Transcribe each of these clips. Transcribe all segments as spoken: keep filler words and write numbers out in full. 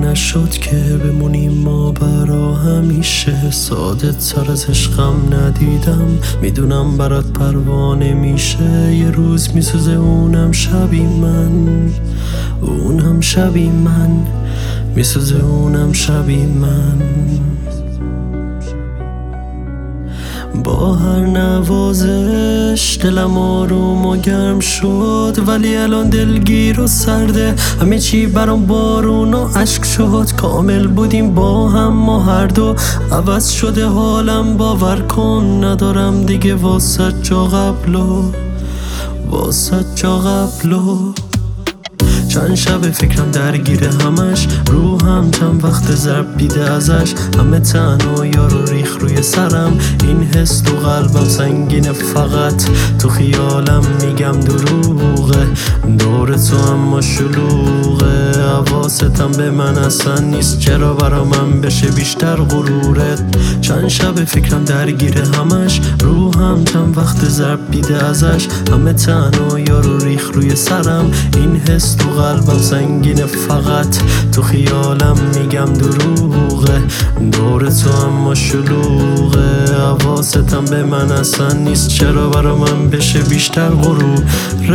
نشد که بمونیم ما برا همیشه. ساده تر از عشقم ندیدم، میدونم برات پروانه میشه. یه روز میسوزه اونم شبی من، اونم شبی من، میسوزه اونم شبی من. با هر نوازش دلم آروم و گرم شد، ولی الان دلگیر و سرده. همه چی برام بارون و عشق شد. کامل بودیم با هم ما هر دو، عوض شده حالم باور کن. ندارم دیگه واسه جا قبلو، واسه جا قبلو. چند شب فکرم درگیره همش، روحم چند وقت ضرب دیده ازش. همه تنها یارو ریخ روی سرم، این حس تو قلبم سنگینه. فقط تو خیالم میگم دروغه، دور تو اما شلوغه. حواستم به من اصلا نیست، چرا برا من بشه بیشتر غرورت. چند شب فکرم درگیره همش، روحم چند وقت ضرب دیده ازش. همه تنها یارو ریخ روی سرم، این حس تو قلبم سنگینه. فقط تو خیالم میگم دروغه، دور تو اما شلوغه. حواستم به من اصلا نیست، چرا برا من بشه بیشتر غرورت.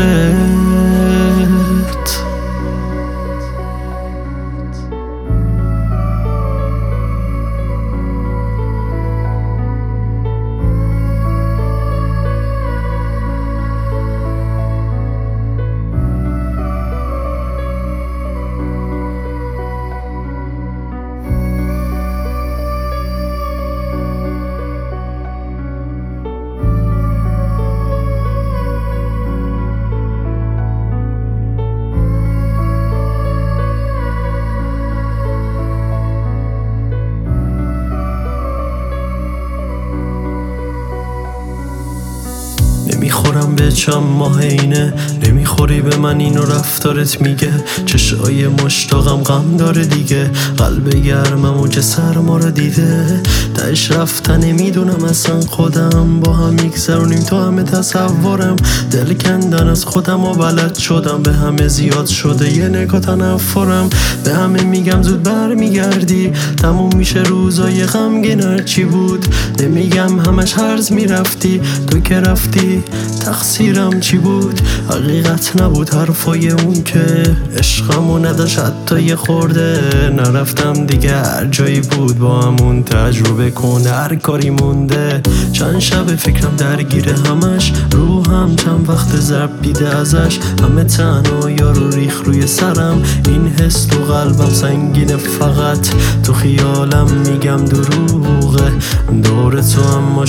نمیخورم به چم ماه اینه، نمیخوری به من اینو رفتارت میگه. چشای مشتاقم غم داره دیگه، قلب گرمم و چه سرما رو دیده. تاش رفتن نمیدونم اصلا خودم، با هم میگذرونیم تو همه تصورم. دل کندن از خودم و بلد شدم، به همه زیاد شده یه نگاه تنفرم. به همه میگم زود بر میگردی، تموم میشه روزای غمگین هرچی بود. نمیگم همش هرز میرفتی، تو که رفتی تقصیرم چی بود؟ حقیقت نبود حرفای اون که عشقمو نداشت حتی یه خورده. نرفتم دیگه، هر جایی بود با همون تجربه کن، هر کاری مونده. چند شب فکرم درگیره همش، روحم چند وقت ضرب دیده ازش. همه تنها یارو ریخ روی سرم، این حس تو قلبم سنگینه. فقط تو خیالم میگم دروغه، دور تو اما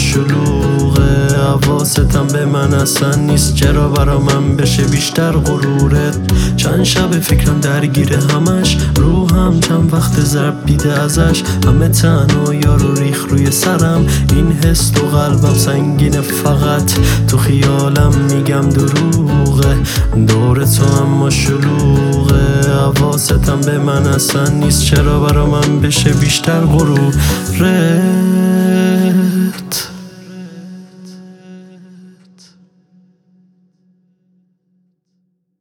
شلوغه. حواستم به من اصلا نیست، چرا برا من بشه بیشتر غرورت. چند شب فکرم درگیره همش، روحم چند وقت ضرب دیده ازش. همه تنها یارو ریخ روی سرم، این حس تو قلبم سنگینه. فقط تو خیالم میگم دروغه، دور تو اما شلوغه. حواستم به من اصلا نیست، چرا برا من بشه بیشتر غرورت.